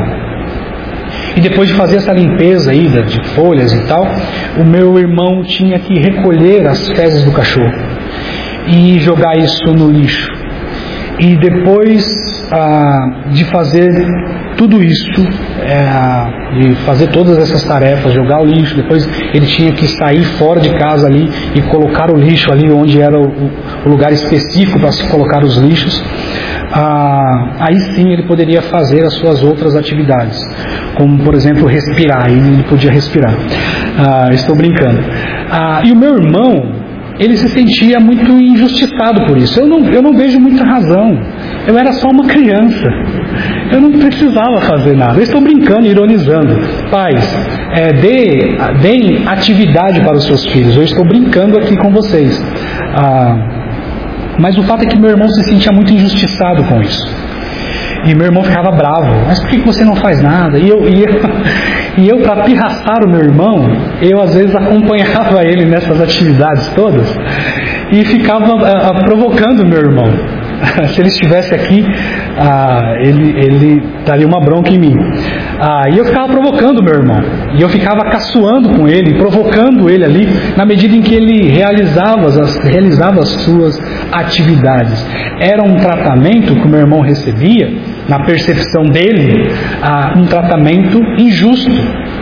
E depois de fazer essa limpeza aí de folhas e tal, o meu irmão tinha que recolher as fezes do cachorro e jogar isso no lixo. E depois ah, de fazer tudo isso, é, de fazer todas essas tarefas, jogar o lixo, depois ele tinha que sair fora de casa ali e colocar o lixo ali onde era o, o lugar específico para se colocar os lixos. Ah, aí sim ele poderia fazer as suas outras atividades, como por exemplo respirar, e ele podia respirar. Ah, estou brincando. Ah, e o meu irmão, ele se sentia muito injustiçado por isso. Eu não, eu não vejo muita razão. Eu era só uma criança. Eu não precisava fazer nada. Eu estou brincando, ironizando. Pais, é, dê, deem atividade para os seus filhos. Eu estou brincando aqui com vocês. Ah, mas o fato é que meu irmão se sentia muito injustiçado com isso. E meu irmão ficava bravo. Mas por que você não faz nada? E eu, e eu, e eu para pirraçar o meu irmão, eu às vezes acompanhava ele nessas atividades todas e ficava uh, provocando o meu irmão. Se ele estivesse aqui, uh, ele, ele daria uma bronca em mim. Uh, e eu ficava provocando o meu irmão. E eu ficava caçoando com ele, provocando ele ali, na medida em que ele realizava as, realizava as suas atividades. Era um tratamento que o meu irmão recebia, na percepção dele, uh, um tratamento injusto.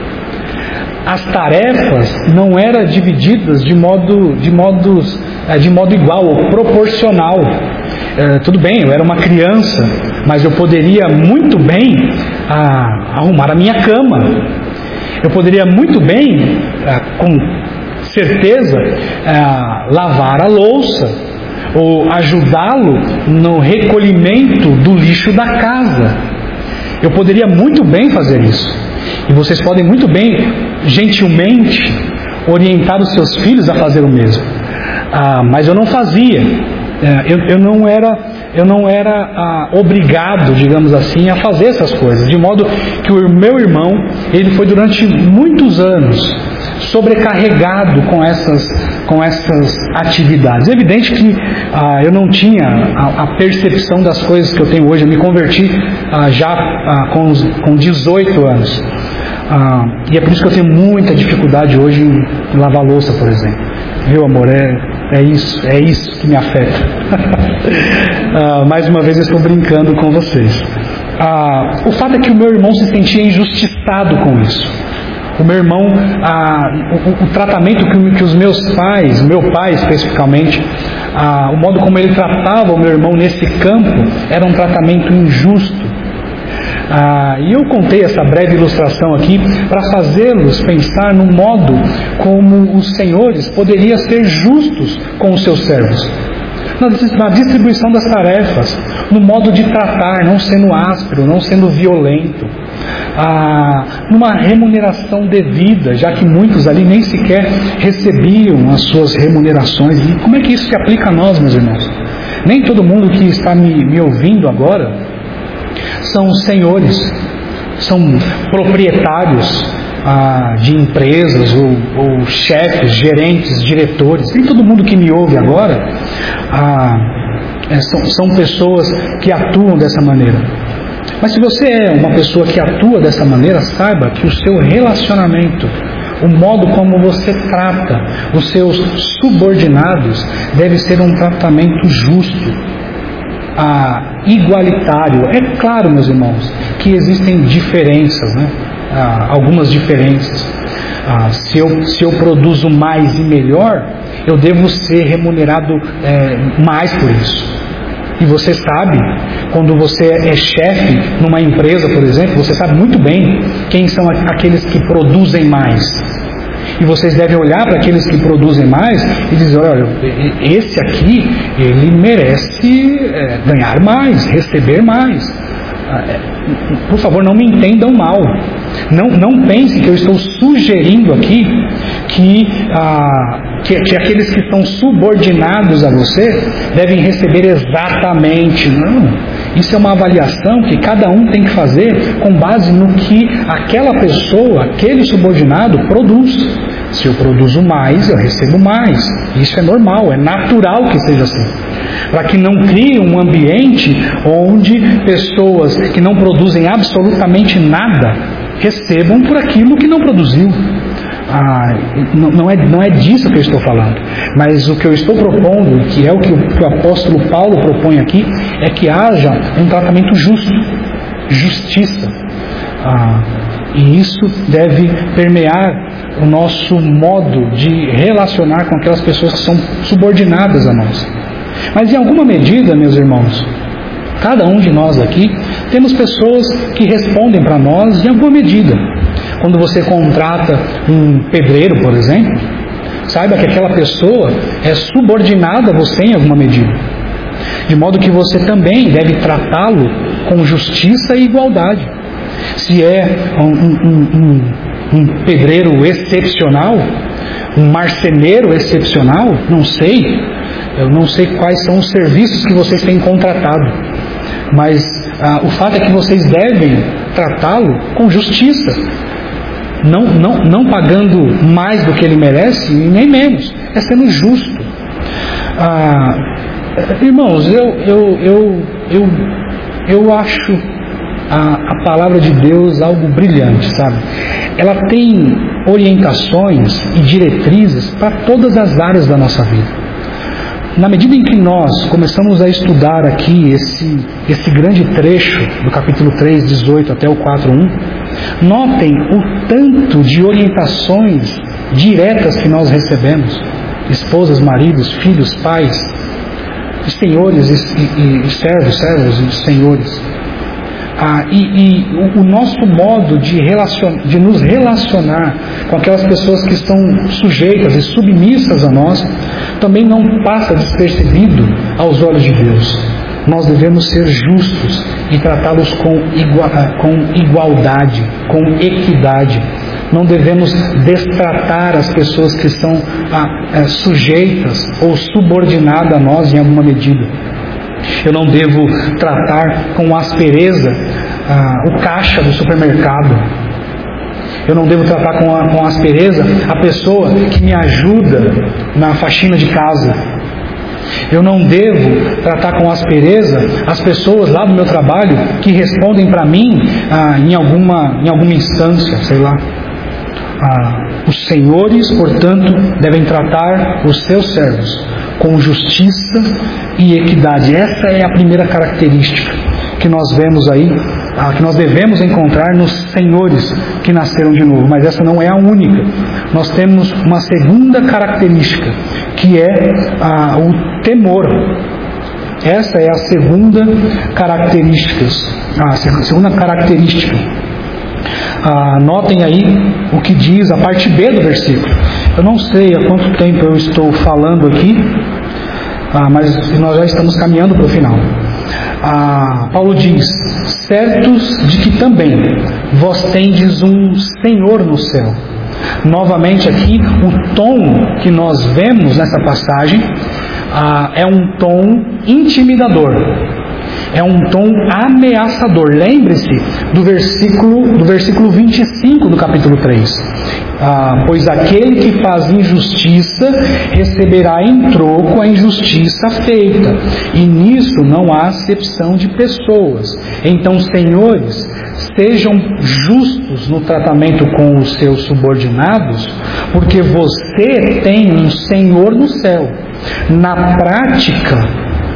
As tarefas não eram divididas de modo, de modos, uh, de modo igual ou proporcional. Uh, tudo bem, eu era uma criança, mas eu poderia muito bem uh, arrumar a minha cama. Eu poderia muito bem, uh, com certeza, uh, lavar a louça ou ajudá-lo no recolhimento do lixo da casa. Eu poderia muito bem fazer isso. E vocês podem muito bem, gentilmente, orientar os seus filhos a fazer o mesmo. Ah, mas eu não fazia. Eu, eu não era, eu não era ah, obrigado, digamos assim, a fazer essas coisas. De modo que o meu irmão, ele foi durante muitos anos sobrecarregado com essas, com essas atividades. É evidente que ah, eu não tinha a, a percepção das coisas que eu tenho hoje. Eu me converti ah, já ah, com, os, com dezoito anos. Ah, e é por isso que eu tenho muita dificuldade hoje em lavar louça, por exemplo. Viu, amor? É, é isso, é isso que me afeta. ah, mais uma vez eu estou brincando com vocês. Ah, o fato é que o meu irmão se sentia injustiçado com isso. O meu irmão, ah, o, o tratamento que, que os meus pais, meu pai especificamente, ah, o modo como ele tratava o meu irmão nesse campo, era um tratamento injusto. Ah, e eu contei essa breve ilustração aqui para fazê-los pensar no modo como os senhores poderiam ser justos com os seus servos, na distribuição das tarefas, no modo de tratar, não sendo áspero, não sendo violento, ah, numa remuneração devida, já que muitos ali nem sequer recebiam as suas remunerações. E como é que isso se aplica a nós, meus irmãos? Nem todo mundo que está me, me ouvindo agora são senhores, são proprietários ah, de empresas ou, ou chefes, gerentes, diretores. Nem todo mundo que me ouve agora ah, é, são, são pessoas que atuam dessa maneira. Mas se você é uma pessoa que atua dessa maneira, saiba que o seu relacionamento, o modo como você trata os seus subordinados, deve ser um tratamento justo, Ah, igualitário. É claro, meus irmãos, que existem diferenças, né? ah, algumas diferenças. Ah, se, eu, se eu produzo mais e melhor, eu devo ser remunerado é, mais por isso. E você sabe, quando você é chefe numa empresa, por exemplo, você sabe muito bem quem são aqueles que produzem mais. E vocês devem olhar para aqueles que produzem mais e dizer, olha, esse aqui, ele merece é, ganhar mais, receber mais. Por favor, não me entendam mal. Não, não pense que eu estou sugerindo aqui que ah, que, que aqueles que estão subordinados a você devem receber exatamente. Não. Isso é uma avaliação que cada um tem que fazer com base no que aquela pessoa, aquele subordinado produz. Se eu produzo mais, eu recebo mais. Isso é normal, é natural que seja assim. Para que não crie um ambiente onde pessoas que não produzem absolutamente nada recebam por aquilo que não produziu. Ah, não, é, não é disso que eu estou falando, mas o que eu estou propondo, que é o que o, que o apóstolo Paulo propõe aqui, é que haja um tratamento justo, justiça, ah, e isso deve permear o nosso modo de relacionar com aquelas pessoas que são subordinadas a nós. Mas em alguma medida, meus irmãos, cada um de nós aqui temos pessoas que respondem para nós em alguma medida. Quando você contrata um pedreiro, por exemplo, saiba que aquela pessoa é subordinada a você em alguma medida. De modo que você também deve tratá-lo com justiça e igualdade. Se é um, um, um, um pedreiro excepcional, um marceneiro excepcional, não sei, eu não sei quais são os serviços que vocês têm contratado, mas ah, o fato é que vocês devem tratá-lo com justiça. Não, não, não pagando mais do que ele merece, e nem menos, é sendo justo. Ah, irmãos, eu, eu, eu, eu, eu acho a, a palavra de Deus algo brilhante, sabe? Ela tem orientações e diretrizes para todas as áreas da nossa vida. Na medida em que nós começamos a estudar aqui esse, esse grande trecho do capítulo três, dezoito até o quatro, um, notem o tanto de orientações diretas que nós recebemos. Esposas, maridos, filhos, pais, senhores e, e, e servos, servos e senhores. Ah, e, e o, o nosso modo de, relacion, de nos relacionar com aquelas pessoas que estão sujeitas e submissas a nós também não passa despercebido aos olhos de Deus. Nós devemos ser justos e tratá-los com, igua, com igualdade, com equidade. Não devemos destratar as pessoas que estão ah, é, sujeitas ou subordinadas a nós em alguma medida. Eu não devo tratar com aspereza ah, o caixa do supermercado. Eu não devo tratar com, a, com aspereza a pessoa que me ajuda na faxina de casa. Eu não devo tratar com aspereza as pessoas lá do meu trabalho que respondem para mim ah, em, alguma, em alguma instância, sei lá. Ah, os senhores, portanto, devem tratar os seus servos com justiça e equidade. Essa é a primeira característica que nós vemos aí, ah, que nós devemos encontrar nos senhores que nasceram de novo. Mas essa não é a única. Nós temos uma segunda característica, que é ah, o temor. Essa é a segunda característica. A segunda característica. Ah, notem aí o que diz a parte B do versículo. Eu não sei há quanto tempo eu estou falando aqui, ah, mas nós já estamos caminhando para o final. Ah, Paulo diz: certos de que também vós tendes um Senhor no céu. Novamente aqui, o tom que nós vemos nessa passagem ah, é um tom intimidador. É um tom ameaçador. Lembre-se do versículo, do versículo vinte e cinco do capítulo três. Ah, pois aquele que faz injustiça receberá em troco a injustiça feita. E nisso não há acepção de pessoas. Então, senhores, sejam justos no tratamento com os seus subordinados, porque você tem um Senhor no céu. Na prática,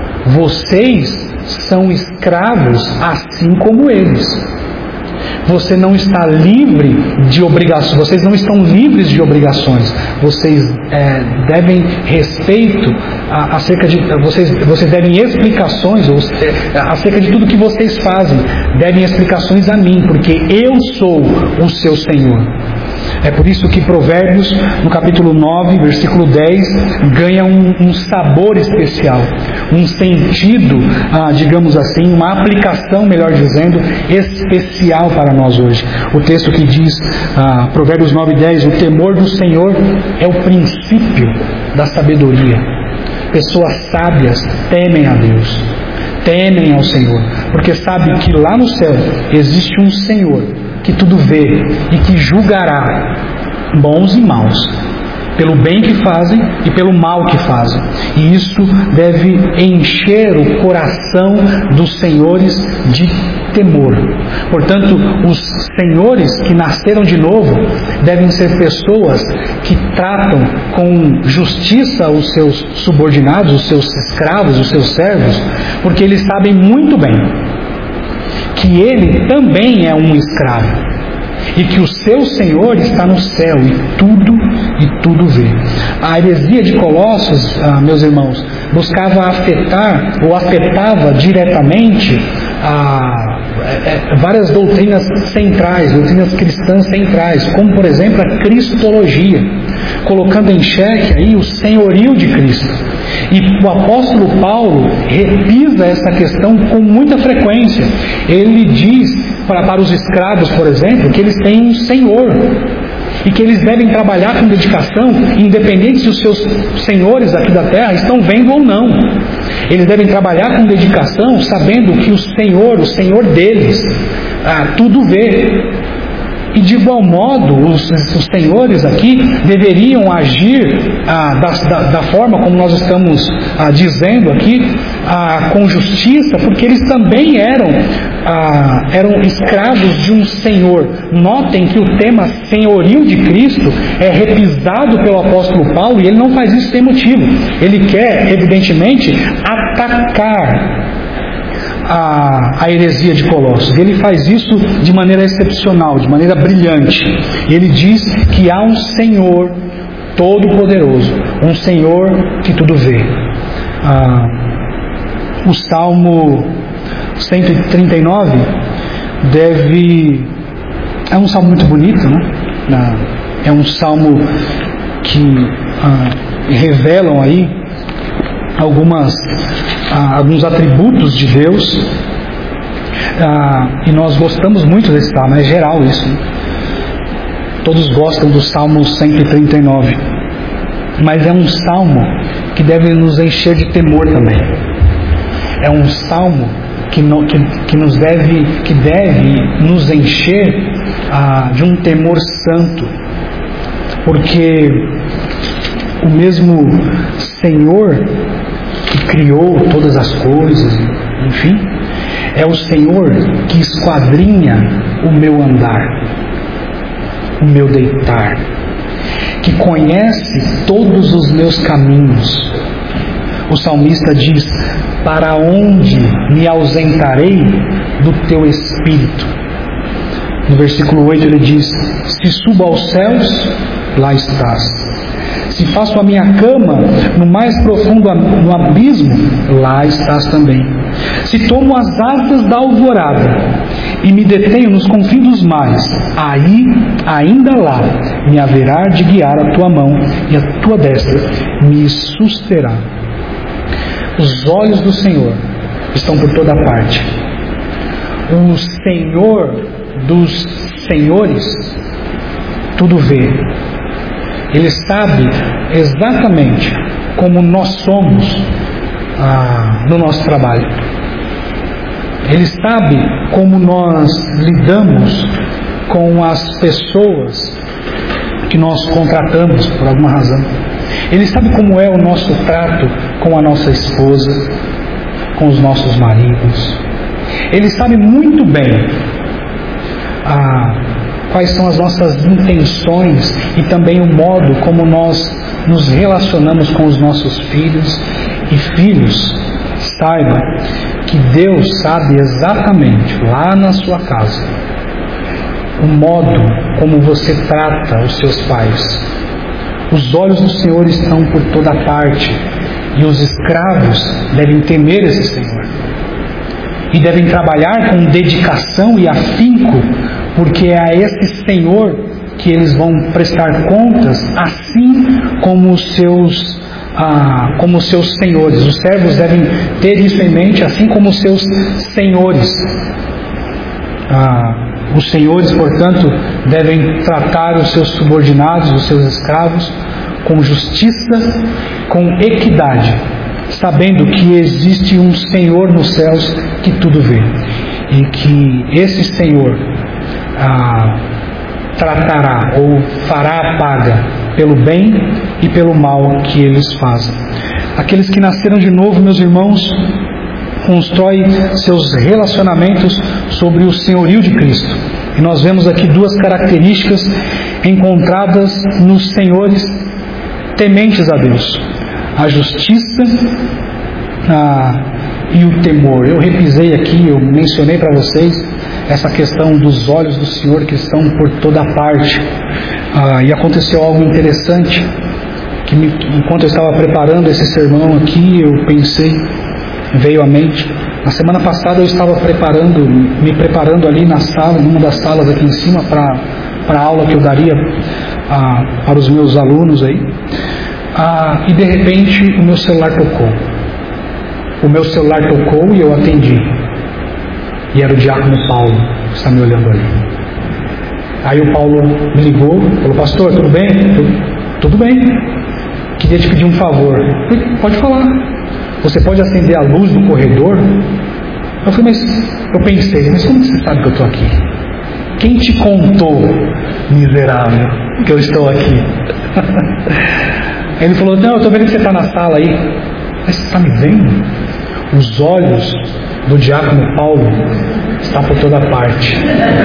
vocês são escravos assim como eles. Você não está livre de obrigações, vocês não estão livres de obrigações. Vocês é, devem respeito a, acerca de vocês, vocês devem explicações ou, é, acerca de tudo que vocês fazem. Devem explicações a mim, porque eu sou o seu Senhor. É por isso que Provérbios, no capítulo nove, versículo dez, ganha um, um sabor especial, um sentido, ah, digamos assim, uma aplicação, melhor dizendo, especial para nós hoje. O texto que diz, ah, Provérbios nove, dez, o temor do Senhor é o princípio da sabedoria. Pessoas sábias temem a Deus, temem ao Senhor, porque sabe que lá no céu existe um Senhor que tudo vê e que julgará bons e maus, pelo bem que fazem e pelo mal que fazem. E isso deve encher o coração dos senhores de temor. Portanto, os senhores que nasceram de novo devem ser pessoas que tratam com justiça os seus subordinados, os seus escravos, os seus servos, porque eles sabem muito bem que ele também é um escravo e que o seu Senhor está no céu e tudo e tudo vê. A heresia de Colossos, ah, meus irmãos, buscava afetar ou afetava diretamente ah, várias doutrinas centrais, doutrinas cristãs centrais, como por exemplo a cristologia, colocando em xeque aí o senhorio de Cristo. E o apóstolo Paulo repisa essa questão com muita frequência. Ele diz para, para os escravos, por exemplo, que eles têm um senhor e que eles devem trabalhar com dedicação, independente se os seus senhores aqui da terra estão vendo ou não. Eles devem trabalhar com dedicação, sabendo que o Senhor, o Senhor deles, ah, tudo vê. E de igual modo, os, os senhores aqui deveriam agir ah, da, da, da forma como nós estamos ah, dizendo aqui, ah, com justiça, porque eles também eram, ah, eram escravos de um senhor. Notem que o tema senhorio de Cristo é repisado pelo apóstolo Paulo e ele não faz isso sem motivo. Ele quer, evidentemente, atacar A, a heresia de Colossos. Ele faz isso de maneira excepcional, de maneira brilhante. Ele diz que há um Senhor todo-poderoso, um Senhor que tudo vê. Ah, o Salmo cento e trinta e nove deve... é um salmo muito bonito, né? É um salmo que ah, revelam aí algumas Ah, alguns atributos de Deus, ah, e nós gostamos muito desse salmo, é geral isso, né? Todos gostam do Salmo cento e trinta e nove, mas é um salmo que deve nos encher de temor também. É um salmo que, no, que, que nos deve, que deve nos encher ah, de um temor santo, porque o mesmo Senhor que criou todas as coisas, enfim, é o Senhor que esquadrinha o meu andar, o meu deitar, que conhece todos os meus caminhos. O salmista diz: para onde me ausentarei do teu espírito? No versículo oito ele diz: se subo aos céus, lá estás. Se faço a minha cama no mais profundo no abismo, lá estás também. Se tomo as asas da alvorada e me detenho nos confins dos mares, aí, ainda lá, me haverá de guiar a tua mão e a tua destra me susterá. Os olhos do Senhor estão por toda parte. O Senhor dos senhores tudo vê. Ele sabe exatamente como nós somos ah, no nosso trabalho. Ele sabe como nós lidamos com as pessoas que nós contratamos por alguma razão. Ele sabe como é o nosso trato com a nossa esposa, com os nossos maridos. Ele sabe muito bem ah, quais são as nossas intenções e também o modo como nós nos relacionamos com os nossos filhos. E filhos, saiba que Deus sabe exatamente lá na sua casa o modo como você trata os seus pais. Os olhos do Senhor estão por toda parte e os escravos devem temer esse Senhor e devem trabalhar com dedicação e afinco, porque é a esse Senhor que eles vão prestar contas, assim como os seus, ah, como os seus senhores. Os servos devem ter isso em mente, assim como os seus senhores. Ah, os senhores, portanto, devem tratar os seus subordinados, os seus escravos, com justiça, com equidade, sabendo que existe um Senhor nos céus que tudo vê, e que esse Senhor ah, tratará ou fará a paga pelo bem e pelo mal que eles fazem. Aqueles que nasceram de novo, meus irmãos, constroem seus relacionamentos sobre o senhorio de Cristo. E nós vemos aqui duas características encontradas nos senhores tementes a Deus: a justiça a, e o temor. Eu repisei aqui, eu mencionei para vocês essa questão dos olhos do Senhor que estão por toda parte. Ah, e aconteceu algo interessante, que me, enquanto eu estava preparando esse sermão aqui, eu pensei, veio à mente. Na semana passada eu estava preparando, me preparando ali na sala, numa das salas aqui em cima, para a aula que eu daria ah, para os meus alunos aí. Ah, e de repente o meu celular tocou. O meu celular tocou e eu atendi. E era o diácono Paulo que está me olhando ali. Aí o Paulo me ligou, falou: pastor, tudo bem? Tudo, tudo bem. Queria te pedir um favor. Eu falei: pode falar. Você pode acender a luz do corredor? Eu falei, mas eu pensei, mas como você sabe que eu estou aqui? Quem te contou, miserável, que eu estou aqui? Ele falou: não, eu estou vendo que você está na sala aí. Mas você está me vendo? Os olhos do diácono Paulo estão por toda parte.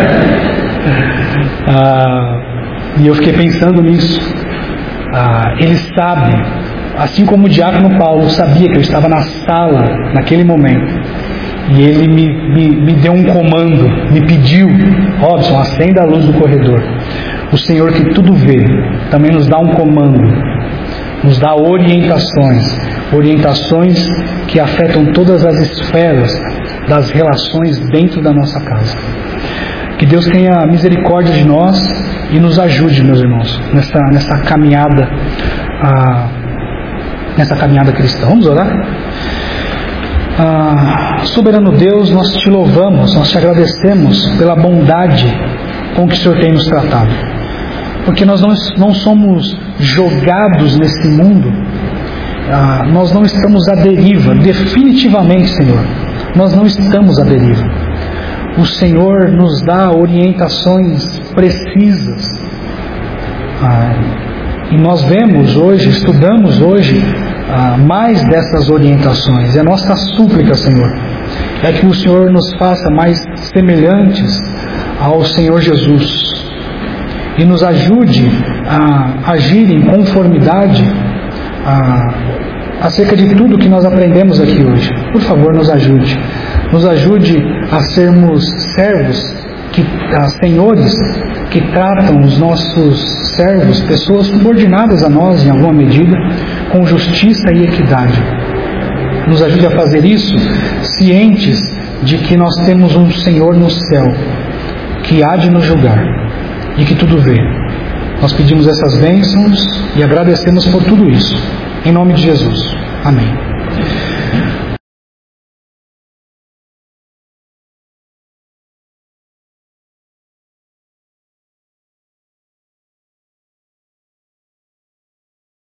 ah, e eu fiquei pensando nisso. Ah, ele sabe, assim como o diácono Paulo sabia que eu estava na sala naquele momento, e ele me, me, me deu um comando, me pediu: Robson, acenda a luz do corredor. O Senhor que tudo vê também nos dá um comando, nos dá orientações, orientações que afetam todas as esferas das relações dentro da nossa casa. Que Deus tenha misericórdia de nós e nos ajude, meus irmãos, nessa, nessa caminhada, ah, nessa caminhada cristã. Vamos orar? Ah, soberano Deus, nós te louvamos, nós te agradecemos pela bondade com que o Senhor tem nos tratado, porque nós não, não somos jogados nesse mundo, ah, nós não estamos à deriva, definitivamente, Senhor, nós não estamos à deriva. O Senhor nos dá orientações precisas, ah, e nós vemos hoje, estudamos hoje ah, mais dessas orientações. E a nossa súplica, Senhor, é que o Senhor nos faça mais semelhantes ao Senhor Jesus e nos ajude a agir em conformidade a, acerca de tudo que nós aprendemos aqui hoje. Por favor, nos ajude. Nos ajude a sermos servos, que, a senhores que tratam os nossos servos, pessoas subordinadas a nós em alguma medida, com justiça e equidade. Nos ajude a fazer isso cientes de que nós temos um Senhor no céu que há de nos julgar e que tudo vê. Nós pedimos essas bênçãos e agradecemos por tudo isso. Em nome de Jesus. Amém.